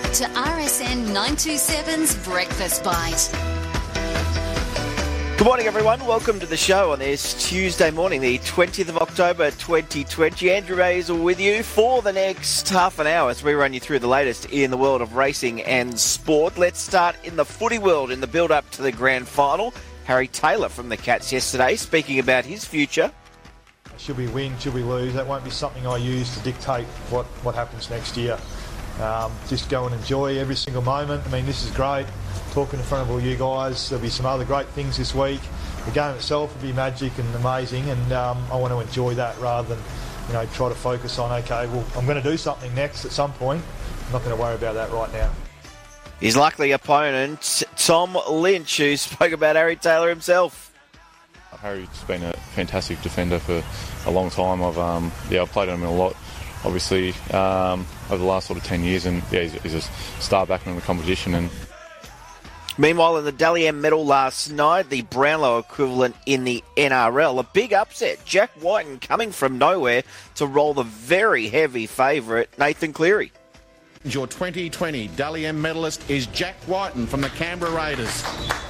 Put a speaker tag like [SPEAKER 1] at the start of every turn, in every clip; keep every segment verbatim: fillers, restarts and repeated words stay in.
[SPEAKER 1] to R S N nine twenty-seven's Breakfast Bite.
[SPEAKER 2] Good morning, everyone. Welcome to the show on this Tuesday morning, the twentieth of October, twenty twenty. Andrew Mazel with you for the next half an hour as we run you through the latest in the world of racing and sport. Let's start in the footy world in the build-up to the grand final. Harry Taylor from the Cats yesterday speaking about his future.
[SPEAKER 3] Should we win, should we lose, that won't be something I use to dictate what, what happens next year. Um, just go and enjoy every single moment. I mean, this is great, talking in front of all you guys. There'll be some other great things this week. The game itself will be magic and amazing, and um, I want to enjoy that rather than, you know, try to focus on, okay, well, I'm going to do something next at some point. I'm not going to worry about that right now.
[SPEAKER 2] His likely opponent, Tom Lynch, who spoke about Harry Taylor himself.
[SPEAKER 4] Harry's been a fantastic defender for a long time. I've um, yeah, I've played on him a lot, obviously, um, over the last sort of ten years, and yeah, he's, he's a star backman in the competition. And
[SPEAKER 2] meanwhile, in the Dally M medal last night, the Brownlow equivalent in the N R L, a big upset. Jack Whiten coming from nowhere to roll the very heavy favourite, Nathan Cleary.
[SPEAKER 5] Your twenty twenty Dally M medalist is Jack Whiten from the Canberra Raiders.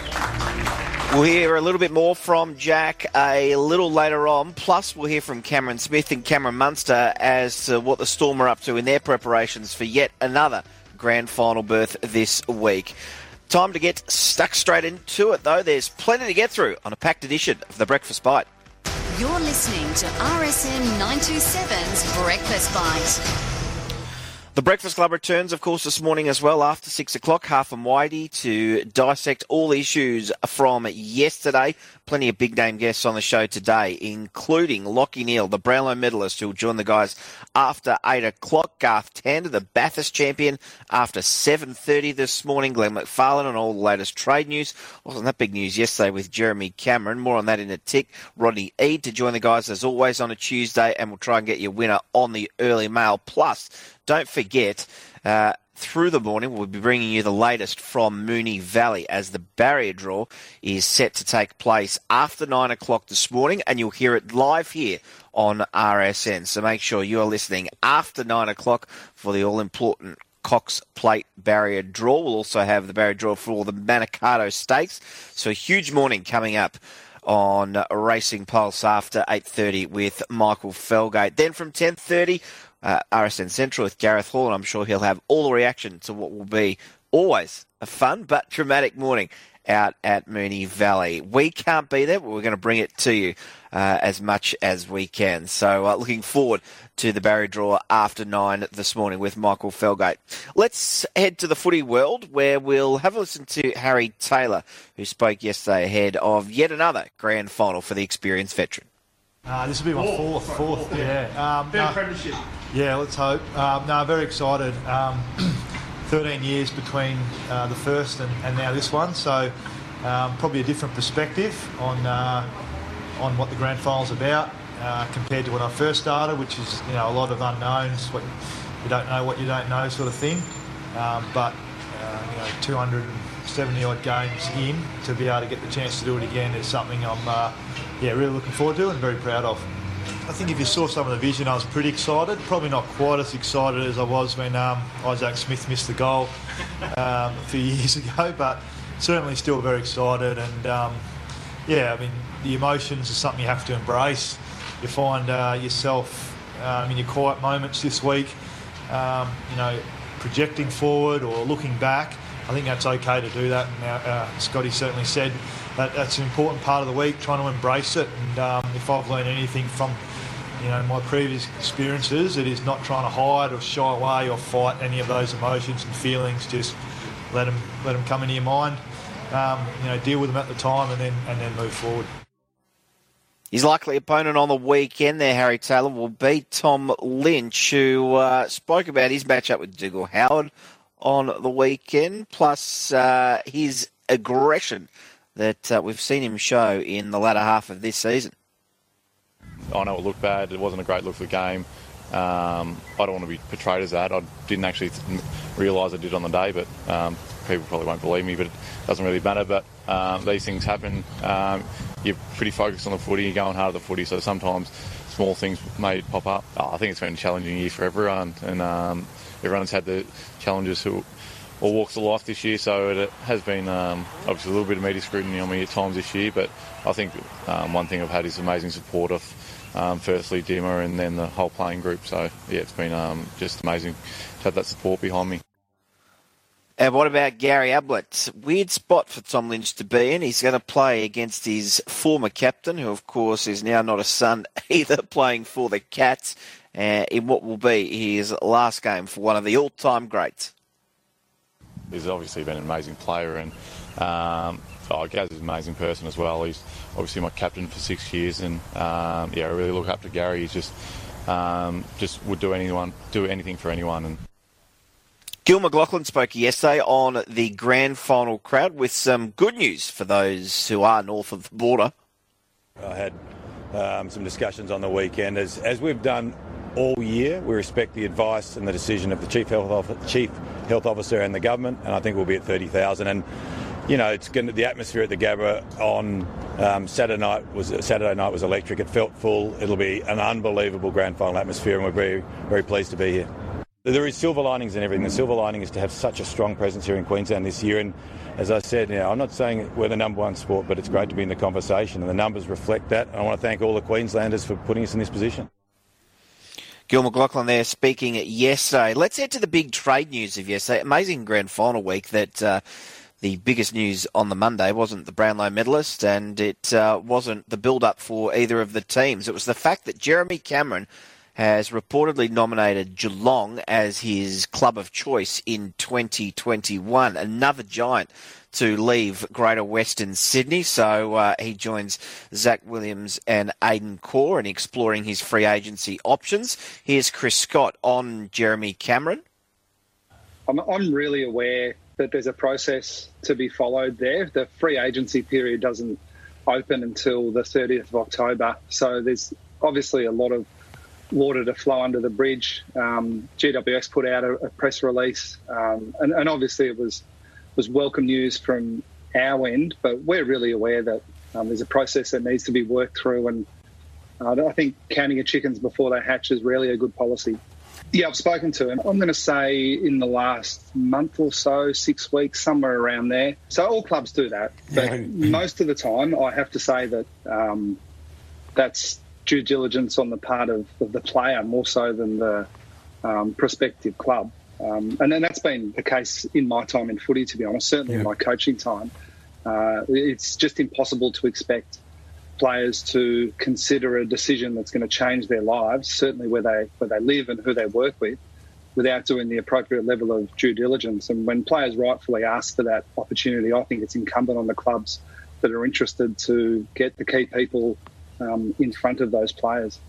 [SPEAKER 2] We'll hear a little bit more from Jack a little later on. Plus, we'll hear from Cameron Smith and Cameron Munster as to what the Storm are up to in their preparations for yet another grand final berth this week. Time to get stuck straight into it, though. There's plenty to get through on a packed edition of The Breakfast Bite.
[SPEAKER 1] You're listening to R S N nine twenty-seven's Breakfast Bite.
[SPEAKER 2] The Breakfast Club returns, of course, this morning as well after six o'clock, Half and Whitey, to dissect all issues from yesterday. Plenty of big-name guests on the show today, including Lachie Neale, the Brownlow medalist, who will join the guys after eight o'clock. Garth Tander, the Bathurst champion, after seven thirty this morning. Glenn McFarlane on all the latest trade news. Wasn't that big news yesterday with Jeremy Cameron. More on that in a tick. Rodney Eade to join the guys, as always, on a Tuesday, and we'll try and get your winner on the early mail. Plus, don't forget, uh, through the morning, we'll be bringing you the latest from Moonee Valley as the barrier draw is set to take place after nine o'clock this morning, and you'll hear it live here on R S N. So make sure you are listening after nine o'clock for the all-important Cox Plate barrier draw. We'll also have the barrier draw for all the Manikato Stakes. So a huge morning coming up on Racing Pulse after eight thirty with Michael Felgate. Then from ten thirty, Uh, R S N Central with Gareth Hall, and I'm sure he'll have all the reaction to what will be always a fun but dramatic morning out at Moonee Valley. We can't be there, but we're going to bring it to you uh, as much as we can. So uh, looking forward to the barrier draw after nine this morning with Michael Felgate. Let's head to the footy world, where we'll have a listen to Harry Taylor, who spoke yesterday ahead of yet another grand final for the experienced veteran.
[SPEAKER 3] Uh, this will be my fourth, fourth, fourth yeah. Um,
[SPEAKER 6] Fair
[SPEAKER 3] no,
[SPEAKER 6] apprenticeship.
[SPEAKER 3] Yeah, let's hope. Um, no, very excited. Um, thirteen years between uh, the first and, and now this one, so um, probably a different perspective on uh, on what the grand final's about uh, compared to when I first started, which is, you know, a lot of unknowns. What you don't know, what you don't know, sort of thing. Um, but uh, you know, two hundred seventy odd games in, to be able to get the chance to do it again is something I'm uh, yeah really looking forward to and very proud of. I think if you saw some of the vision, I was pretty excited. Probably not quite as excited as I was when um, Isaac Smith missed the goal um, a few years ago, but certainly still very excited. And um, yeah, I mean, the emotions are something you have to embrace. You find uh, yourself um, in your quiet moments this week, um, you know, projecting forward or looking back. I think that's okay to do that. And uh, Scotty certainly said that that's an important part of the week, trying to embrace it. And um, if I've learned anything from, you know, my previous experiences, it is not trying to hide or shy away or fight any of those emotions and feelings. Just let them let them come into your mind. Um, you know, deal with them at the time, and then and then move forward.
[SPEAKER 2] His likely opponent on the weekend there, Harry Taylor, will be Tom Lynch, who uh, spoke about his matchup with Dougal Howard on the weekend, plus uh, his aggression that uh, we've seen him show in the latter half of this season.
[SPEAKER 4] I know it looked bad. It wasn't a great look for the game. Um, I don't want to be portrayed as that. I didn't actually realise I did on the day, but um, people probably won't believe me, but it doesn't really matter. But um, these things happen. Um, you're pretty focused on the footy. You're going hard at the footy, so sometimes small things may pop up. Oh, I think it's been a challenging year for everyone, and um, everyone's had the challenges who all walks of life this year, so it has been um, obviously a little bit of media scrutiny on me at times this year, but I think um, one thing I've had is amazing support of um, firstly Dimmer and then the whole playing group, so yeah, it's been um, just amazing to have that support behind me.
[SPEAKER 2] And what about Gary Ablett? Weird spot for Tom Lynch to be in. He's going to play against his former captain, who of course is now not a son either, playing for the Cats uh, in what will be his last game for one of the all-time greats.
[SPEAKER 4] He's obviously been an amazing player, and um, oh, Gaz is an amazing person as well. He's obviously my captain for six years, and um, yeah, I really look up to Gary. He's just um, just would do anyone, do anything for anyone. And
[SPEAKER 2] Gil McLachlan spoke yesterday on the grand final crowd with some good news for those who are north of the border.
[SPEAKER 6] I had um, some discussions on the weekend. As as we've done all year, we respect the advice and the decision of the Chief Health Officer, Chief Health Officer and the government, and I think we'll be at thirty thousand. And you know, it's going to, the atmosphere at the Gabba on um, Saturday night was Saturday night was electric. It felt full. It'll be an unbelievable grand final atmosphere, and we're very very pleased to be here. There is silver linings in everything. The silver lining is to have such a strong presence here in Queensland this year. And as I said, you know, I'm not saying we're the number one sport, but it's great to be in the conversation, and the numbers reflect that. And I want to thank all the Queenslanders for putting us in this position.
[SPEAKER 2] Gil McLachlan there speaking yesterday. Let's head to the big trade news of yesterday. Amazing grand final week that uh, the biggest news on the Monday wasn't the Brownlow medalist, and it uh, wasn't the build-up for either of the teams. It was the fact that Jeremy Cameron has reportedly nominated Geelong as his club of choice in twenty twenty-one. Another giant to leave Greater Western Sydney. So uh, he joins Zach Williams and Aidan Corr in exploring his free agency options. Here's Chris Scott on Jeremy Cameron.
[SPEAKER 7] I'm, I'm really aware that there's a process to be followed there. The free agency period doesn't open until the thirtieth of October. So there's obviously a lot of water to flow under the bridge. Um, G W S put out a, a press release, um, and, and obviously it was was welcome news from our end, but we're really aware that um, there's a process that needs to be worked through, and uh, I think counting your chickens before they hatch is really a good policy. Yeah, I've spoken to him. I'm going to say in the last month or so, six weeks, somewhere around there. So all clubs do that, but yeah. Most of the time I have to say that um, that's due diligence on the part of, of the player more so than the um, prospective club. Um, and then that's been the case in my time in footy, to be honest, certainly yeah. in my coaching time. Uh, it's just impossible to expect players to consider a decision that's going to change their lives, certainly where they where they live and who they work with, without doing the appropriate level of due diligence. And when players rightfully ask for that opportunity, I think it's incumbent on the clubs that are interested to get the key people Um, in front of those players.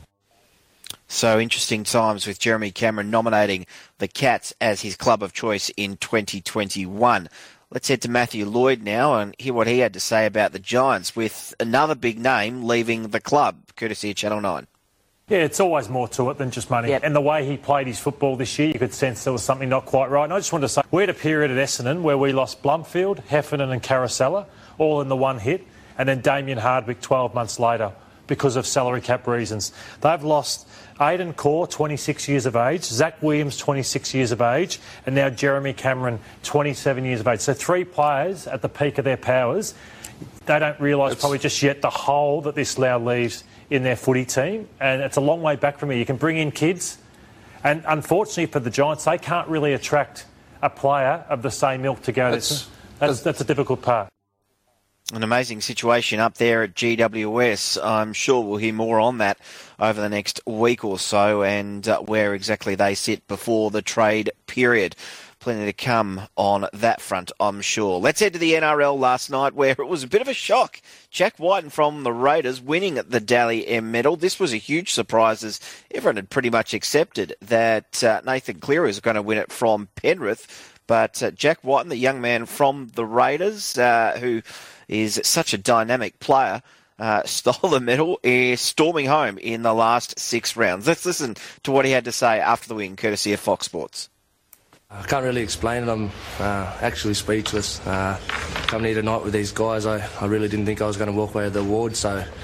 [SPEAKER 2] So interesting times with Jeremy Cameron nominating the Cats as his club of choice in twenty twenty-one. Let's head to Matthew Lloyd now and hear what he had to say about the Giants, with another big name leaving the club, courtesy of Channel nine.
[SPEAKER 8] Yeah, it's always more to it than just money. Yep. And the way he played his football this year, you could sense there was something not quite right. And I just wanted to say, we had a period at Essendon where we lost Blumfield, Heffernan and Carousella, all in the one hit, and then Damien Hardwick twelve months later, because of salary cap reasons. They've lost Aidan Corr, twenty-six years of age, Zach Williams, twenty-six years of age, and now Jeremy Cameron, twenty-seven years of age. So three players at the peak of their powers. They don't realise probably just yet the hole that this now leaves in their footy team, and it's a long way back from here. You can bring in kids, and unfortunately for the Giants, they can't really attract a player of the same ilk to go. That's, that's, that's a difficult part.
[SPEAKER 2] An amazing situation up there at G W S. I'm sure we'll hear more on that over the next week or so, and uh, where exactly they sit before the trade period. Plenty to come on that front, I'm sure. Let's head to the N R L last night, where it was a bit of a shock. Jack Whiten from the Raiders winning the Dally M medal. This was a huge surprise, as everyone had pretty much accepted that uh, Nathan Cleary was going to win it from Penrith. But uh, Jack Whiten, the young man from the Raiders, uh, who is such a dynamic player, uh, stole the medal, is storming home in the last six rounds. Let's listen to what he had to say after the win, courtesy of Fox Sports.
[SPEAKER 9] I can't really explain it. I'm uh, actually speechless. Uh, coming here tonight with these guys, I, I really didn't think I was going to walk away with the award, so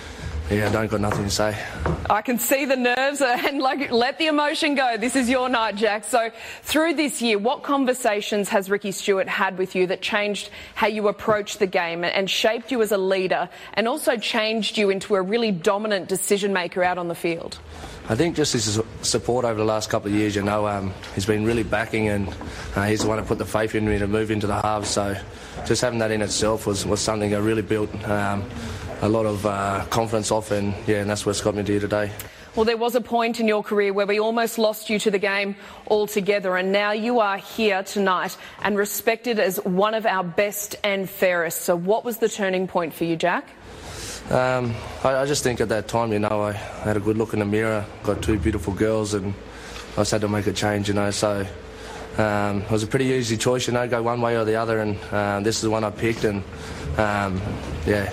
[SPEAKER 9] yeah, I don't got nothing to say.
[SPEAKER 10] I can see the nerves and like let the emotion go. This is your night, Jack. So through this year, what conversations has Ricky Stuart had with you that changed how you approach the game and shaped you as a leader and also changed you into a really dominant decision maker out on the field?
[SPEAKER 9] I think just his support over the last couple of years, you know, um, he's been really backing, and uh, he's the one who put the faith in me to move into the halves. So just having that in itself was, was something I really built um, a lot of uh, confidence off, and yeah, and that's what's got me to here today.
[SPEAKER 10] Well, there was a point in your career where we almost lost you to the game altogether, and now you are here tonight and respected as one of our best and fairest. So what was the turning point for you, Jack?
[SPEAKER 9] Um, I, I just think at that time, you know, I had a good look in the mirror, got two beautiful girls, and I just had to make a change, you know. So um, it was a pretty easy choice, you know, go one way or the other, and uh, this is the one I picked, and um, yeah.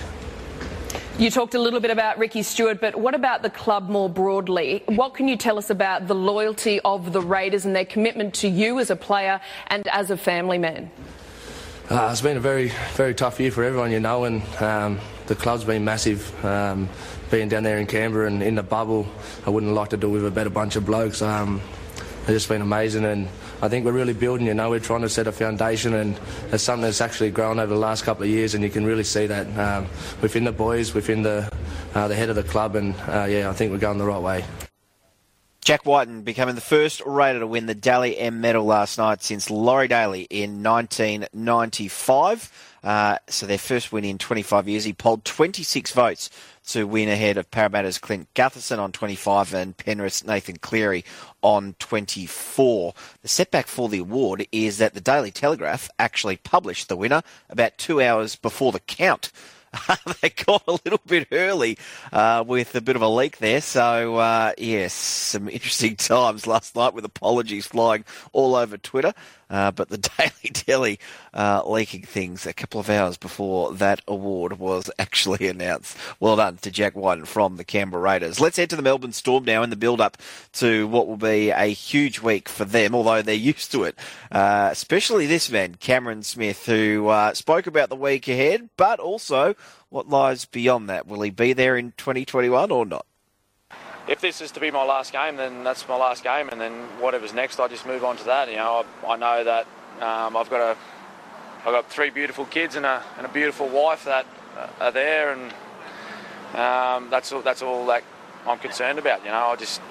[SPEAKER 10] You talked a little bit about Ricky Stuart, but what about the club more broadly? What can you tell us about the loyalty of the Raiders and their commitment to you as a player and as a family man?
[SPEAKER 9] Uh, it's been a very, very tough year for everyone, you know, and um, the club's been massive. Um, being down there in Canberra and in the bubble, I wouldn't like to do with a better bunch of blokes. Um, it's just been amazing, and I think we're really building, you know, we're trying to set a foundation, and it's something that's actually grown over the last couple of years, and you can really see that um, within the boys, within the, uh, the head of the club, and uh, yeah, I think we're going the right way.
[SPEAKER 2] Jack Whiten becoming the first Raider to win the Dally M medal last night since Laurie Daly in nineteen ninety-five. Uh, so their first win in twenty-five years. He polled twenty-six votes to win ahead of Parramatta's Clint Gutherson on twenty-five and Penrith's Nathan Cleary on twenty-four. The setback for the award is that the Daily Telegraph actually published the winner about two hours before the count. They got a little bit early uh, with a bit of a leak there. So, uh, yes, some interesting times last night with apologies flying all over Twitter. Uh, but the Daily Telly uh, leaking things a couple of hours before that award was actually announced. Well done to Jack Whiten from the Canberra Raiders. Let's head to the Melbourne Storm now in the build-up to what will be a huge week for them, although they're used to it. Uh, especially this man, Cameron Smith, who uh, spoke about the week ahead, but also what lies beyond that. Will he be there in twenty twenty-one or not?
[SPEAKER 11] If this is to be my last game, then that's my last game, and then whatever's next, I just move on to that. You know, I, I know that um, I've got a, I've got three beautiful kids and a and a beautiful wife that are there, and um, that's all. That's all that I'm concerned about. You know, I just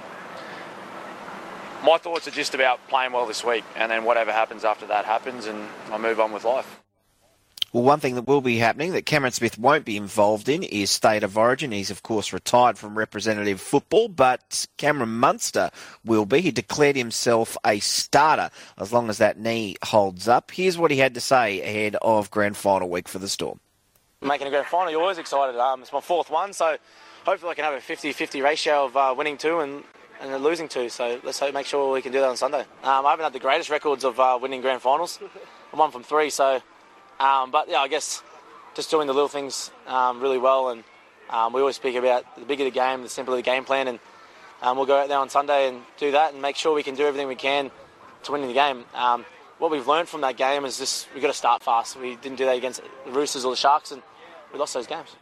[SPEAKER 11] my thoughts are just about playing well this week, and then whatever happens after that happens, and I move on with life.
[SPEAKER 2] Well, one thing that will be happening that Cameron Smith won't be involved in is State of Origin. He's, of course, retired from representative football, but Cameron Munster will be. He declared himself a starter as long as that knee holds up. Here's what he had to say ahead of grand final week for the Storm.
[SPEAKER 11] Making a grand final, you're always excited. Um, it's my fourth one, so hopefully I can have a fifty-fifty ratio of uh, winning two and, and losing two. So let's hope, make sure we can do that on Sunday. Um, I haven't had the greatest records of uh, winning grand finals. I'm one from three, so... Um, but, yeah, I guess just doing the little things um, really well. And um, we always speak about the bigger the game, the simpler the game plan. And um, we'll go out there on Sunday and do that and make sure we can do everything we can to win the game. Um, what we've learned from that game is just we've got to start fast. We didn't do that against the Roosters or the Sharks, and we lost those games.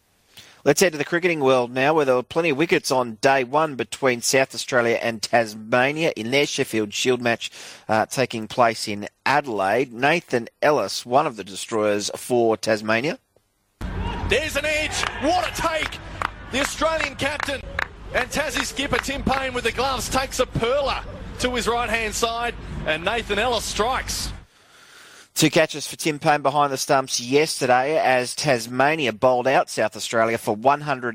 [SPEAKER 2] Let's head to the cricketing world now, where there were plenty of wickets on day one between South Australia and Tasmania in their Sheffield Shield match uh, taking place in Adelaide. Nathan Ellis, one of the destroyers for Tasmania.
[SPEAKER 12] There's an edge. What a take. The Australian captain and Tassie skipper Tim Payne with the gloves takes a perler to his right-hand side, and Nathan Ellis strikes.
[SPEAKER 2] Two catches for Tim Payne behind the stumps yesterday as Tasmania bowled out South Australia for one hundred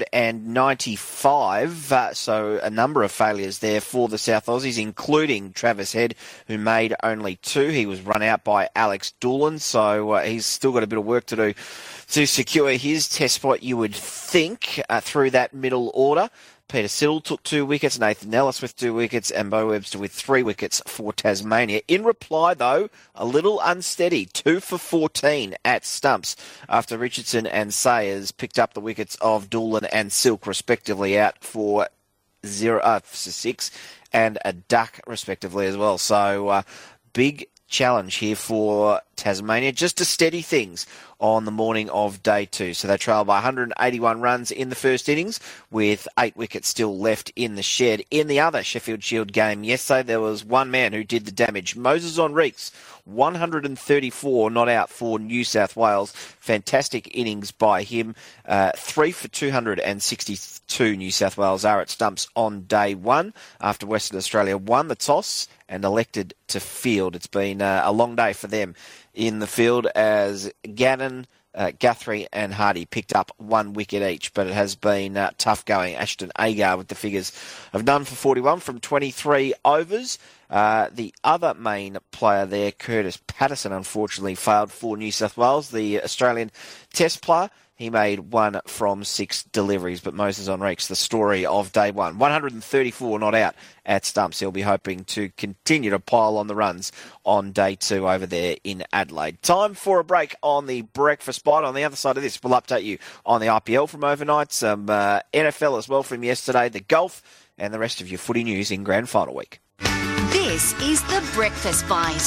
[SPEAKER 2] ninety-five. Uh, so a number of failures there for the South Aussies, including Travis Head, who made only two. He was run out by Alex Doolan, so uh, he's still got a bit of work to do to secure his test spot, you would think, uh, through that middle order. Peter Siddle took two wickets, Nathan Ellis with two wickets, and Bo Webster with three wickets for Tasmania. In reply, though, a little unsteady, two for fourteen at stumps after Richardson and Sayers picked up the wickets of Doolan and Silk, respectively, out for zero, uh, for six and a duck, respectively, as well. So, uh, big challenge here for Tasmania, just to steady things on the morning of day two. So they trailed by one hundred eighty-one runs in the first innings with eight wickets still left in the shed. In the other Sheffield Shield game yesterday, there was one man who did the damage. Moses Henriques, one hundred thirty-four not out for New South Wales. Fantastic innings by him. Uh, three for two hundred sixty-two New South Wales are at stumps on day one after Western Australia won the toss and elected to field. It's been uh, a long day for them in the field as Gannon, uh, Guthrie and Hardy picked up one wicket each, but it has been uh, tough going. Ashton Agar with the figures of none for forty-one from twenty-three overs. Uh, the other main player there, Curtis Patterson, unfortunately failed for New South Wales, the Australian Test player. He made one from six deliveries, but Moses Henriques, the story of day one. one hundred thirty-four not out at stumps. He'll be hoping to continue to pile on the runs on day two over there in Adelaide. Time for a break on the breakfast bite. On the other side of this, we'll update you on the I P L from overnight, some uh, N F L as well from yesterday, the golf, and the rest of your footy news in grand final week.
[SPEAKER 1] This is the Breakfast Bite.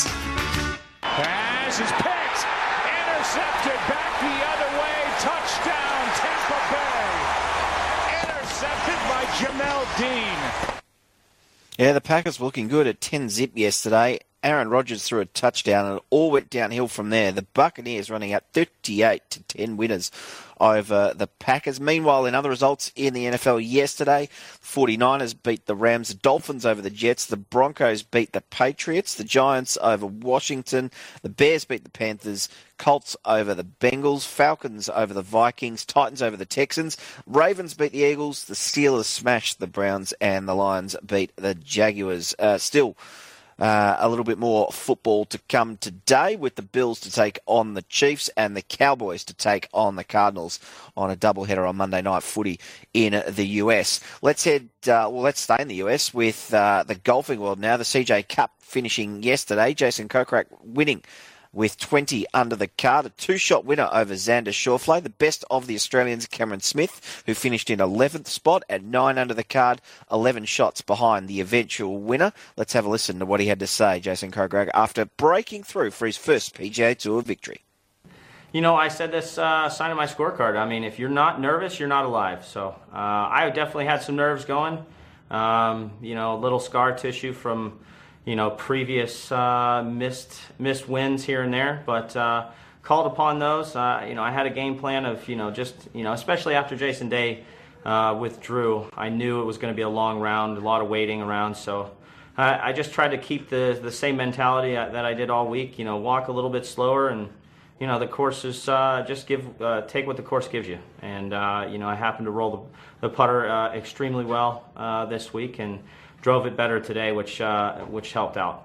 [SPEAKER 13] Pass is picked, intercepted back the other way. Touchdown, Tampa Bay. Intercepted by Jamel Dean.
[SPEAKER 2] Yeah, the Packers looking good at ten zip yesterday. Aaron Rodgers threw a touchdown and it all went downhill from there. The Buccaneers running out thirty-eight to ten winners over the Packers. Meanwhile, in other results in the N F L yesterday, forty-niners beat the Rams, the Dolphins over the Jets, the Broncos beat the Patriots, the Giants over Washington, the Bears beat the Panthers, Colts over the Bengals, Falcons over the Vikings, Titans over the Texans, Ravens beat the Eagles, the Steelers smashed the Browns, and the Lions beat the Jaguars. Uh, still, Uh, a little bit more football to come today with the Bills to take on the Chiefs and the Cowboys to take on the Cardinals on a doubleheader on Monday Night Footy in the U S. Let's head, uh, well, let's stay in the U S with uh, the golfing world now. The C J Cup finishing yesterday. Jason Kokrak winning with twenty under the card. A two-shot winner over Xander Schauffele. The best of the Australians, Cameron Smith, who finished in eleventh spot at nine under the card, eleven shots behind the eventual winner. Let's have a listen to what he had to say, Jason Kokrak, after breaking through for his first P G A Tour victory.
[SPEAKER 14] You know, I said this uh, sign of my scorecard. I mean, if you're not nervous, you're not alive. So uh, I definitely had some nerves going. Um, you know, a little scar tissue from you know, previous uh, missed missed wins here and there, but uh, called upon those. Uh, you know, I had a game plan of, you know, just, you know, especially after Jason Day uh, withdrew, I knew it was going to be a long round, a lot of waiting around, so I, I just tried to keep the, the same mentality that I did all week, you know, walk a little bit slower, and, you know, the course is uh, just give uh, take what the course gives you. And, uh, you know, I happened to roll the, the putter uh, extremely well uh, this week, and drove it better today, which uh, which helped out.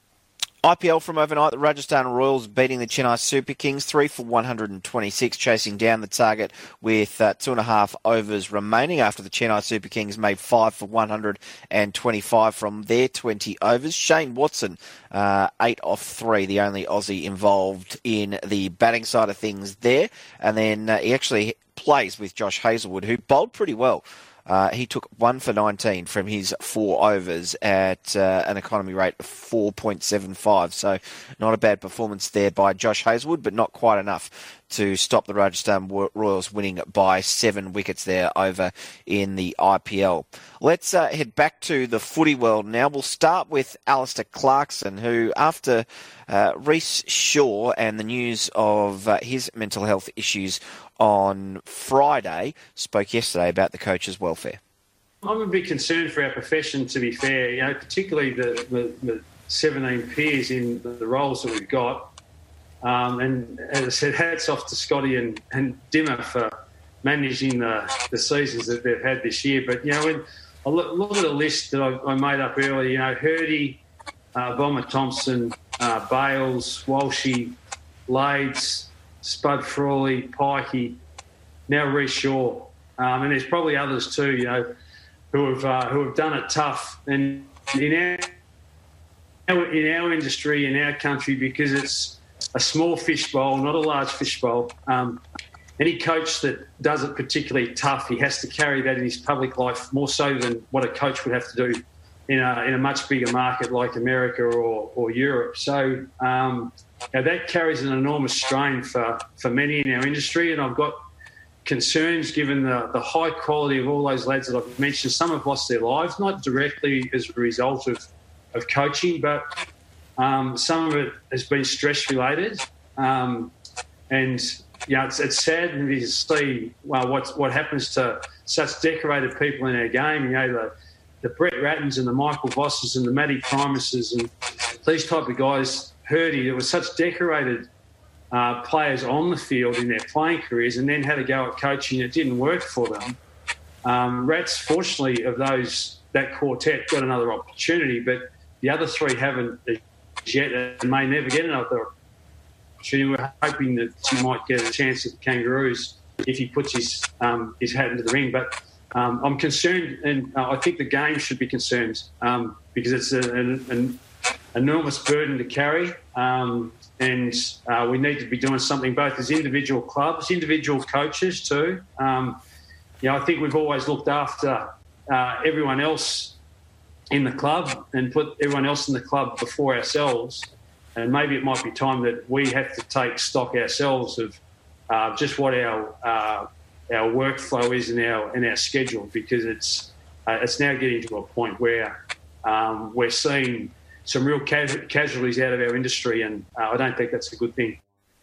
[SPEAKER 2] I P L from overnight, the Rajasthan Royals beating the Chennai Super Kings, three for one hundred twenty-six, chasing down the target with uh, two and a half overs remaining after the Chennai Super Kings made five for one hundred twenty-five from their twenty overs. Shane Watson, uh, eight off three, the only Aussie involved in the batting side of things there. And then uh, he actually plays with Josh Hazlewood, who bowled pretty well. Uh, he took one for nineteen from his four overs at uh, an economy rate of four point seven five. So not a bad performance there by Josh Hazlewood, but not quite enough to stop the Rajasthan Royals winning by seven wickets there over in the I P L. Let's uh, head back to the footy world now. We'll start with Alistair Clarkson, who after uh, Reece Shaw and the news of uh, his mental health issues on Friday, spoke yesterday about the coach's welfare.
[SPEAKER 15] I'm a bit concerned for our profession, to be fair, you know, particularly the, the, the seventeen peers in the roles that we've got. Um, and as I said, hats off to Scotty and, and Dimmer for managing the, the seasons that they've had this year. But, you know, when I look, look at the list that I, I made up earlier, you know, Hurdy, uh, Bomber Thompson, uh, Bales, Walshy, Lades, Spud Frawley, Pikey, now Reece Shaw. Um, and there's probably others too, you know, who have uh, who have done it tough. And in our, in our industry, in our country, because it's a small fishbowl, not a large fishbowl, um, any coach that does it particularly tough, he has to carry that in his public life more so than what a coach would have to do in a, in a much bigger market like America or, or Europe. So, um, Now, that carries an enormous strain for, for many in our industry, and I've got concerns given the, the high quality of all those lads that I've mentioned. Some have lost their lives, not directly as a result of, of coaching, but um, some of it has been stress-related. Um, and, you know, it's, it's sad to see well, what, what happens to such decorated people in our game. You know, the, the Brett Rattons and the Michael Vosses and the Matty Primuses and these type of guys, Hurdy, there were such decorated uh, players on the field in their playing careers and then had to go at coaching. It didn't work for them. Um, Rats, fortunately, of those, that quartet got another opportunity, but the other three haven't yet and may never get another opportunity. We're hoping that he might get a chance at the Kangaroos if he puts his um, his hat into the ring. But um, I'm concerned, and uh, I think the game should be concerned um, because it's a, an, an enormous burden to carry, um, and uh, we need to be doing something both as individual clubs, individual coaches too. Um, you know, I think we've always looked after uh, everyone else in the club and put everyone else in the club before ourselves, and maybe it might be time that we have to take stock ourselves of uh, just what our uh, our workflow is in our in our schedule, because it's uh, it's now getting to a point where um, we're seeing some real casu- casualties out of our industry, and uh, I don't think that's a good thing.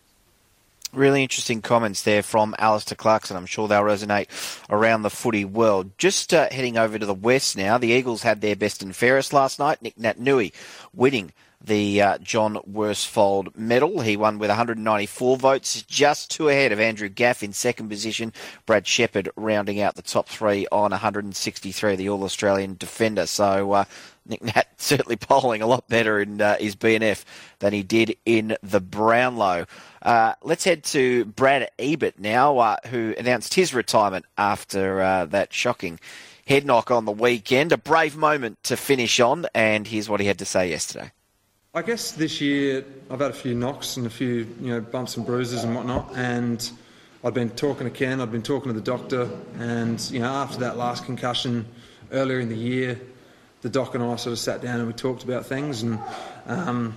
[SPEAKER 2] Really interesting comments there from Alistair Clarkson. I'm sure they'll resonate around the footy world. Just uh, heading over to the West now, the Eagles had their best and fairest last night. Nick Naitanui winning the uh, John Worsfold medal. He won with one hundred ninety-four votes, just two ahead of Andrew Gaff in second position. Brad Shepherd rounding out the top three on one hundred sixty-three, the All-Australian defender. So uh, Nick Nat certainly polling a lot better in uh, his B N F than he did in the Brownlow. Uh, let's head to Brad Ebert now, uh, who announced his retirement after uh, that shocking head knock on the weekend. A brave moment to finish on, and here's what he had to say yesterday.
[SPEAKER 16] I guess this year I've had a few knocks and a few, you know, bumps and bruises and whatnot, and I'd been talking to Ken, I'd been talking to the doctor, and, you know, after that last concussion earlier in the year, the doc and I sort of sat down and we talked about things, and um,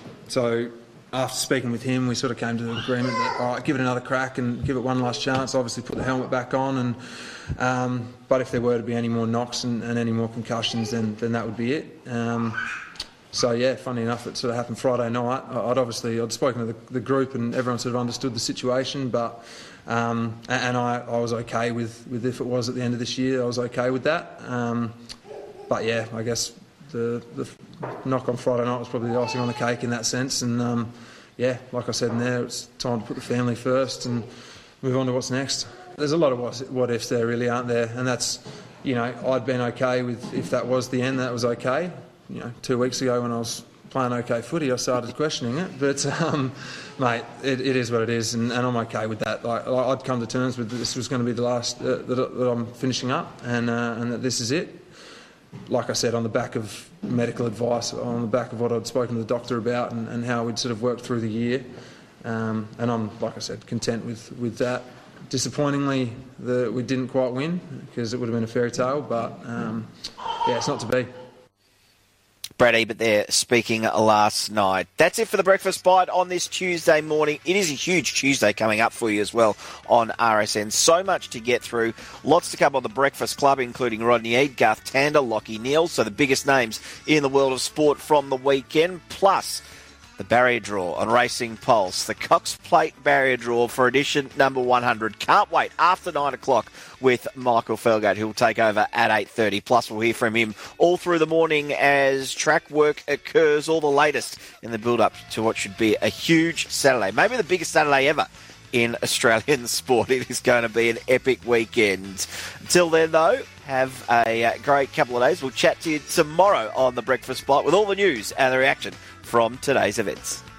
[SPEAKER 16] so after speaking with him, we sort of came to the agreement that, all right, give it another crack and give it one last chance, obviously put the helmet back on, and um, but if there were to be any more knocks and, and any more concussions, then, then that would be it. Um, So, yeah, funny enough, it sort of happened Friday night. I'd obviously, I'd spoken to the, the group and everyone sort of understood the situation, but um, and I, I was okay with, with if it was at the end of this year, I was okay with that. Um, but, yeah, I guess the, the knock on Friday night was probably the icing on the cake in that sense. And, um, yeah, like I said in there, it's time to put the family first and move on to what's next. There's a lot of what ifs there, really, aren't there? And that's, you know, I'd been okay with if that was the end, that was okay. You know, two weeks ago when I was playing OK footy, I started questioning it. But, um, mate, it, it is what it is, and, and I'm okay with that. Like, I'd come to terms with this was going to be the last uh, that, that I'm finishing up, and uh, and that this is it. Like I said, on the back of medical advice, on the back of what I'd spoken to the doctor about, and, and how we'd sort of worked through the year, um, and I'm, like I said, content with with that. Disappointingly, the, we didn't quite win because it would have been a fairy tale, but um, yeah, it's not to be.
[SPEAKER 2] Brad Ebert there speaking last night. That's it for the Breakfast Bite on this Tuesday morning. It is a huge Tuesday coming up for you as well on R S N. So much to get through. Lots to come on the Breakfast Club, including Rodney Eade, Garth Tander, Lachie Neale, so the biggest names in the world of sport from the weekend, plus the barrier draw on Racing Pulse, the Cox Plate barrier draw for edition number one hundred. Can't wait after nine o'clock with Michael Felgate, who will take over at eight thirty. Plus, we'll hear from him all through the morning as track work occurs, all the latest in the build-up to what should be a huge Saturday, maybe the biggest Saturday ever in Australian sport. It is going to be an epic weekend. Until then, though, have a great couple of days. We'll chat to you tomorrow on the Breakfast Bite with all the news and the reaction from today's events.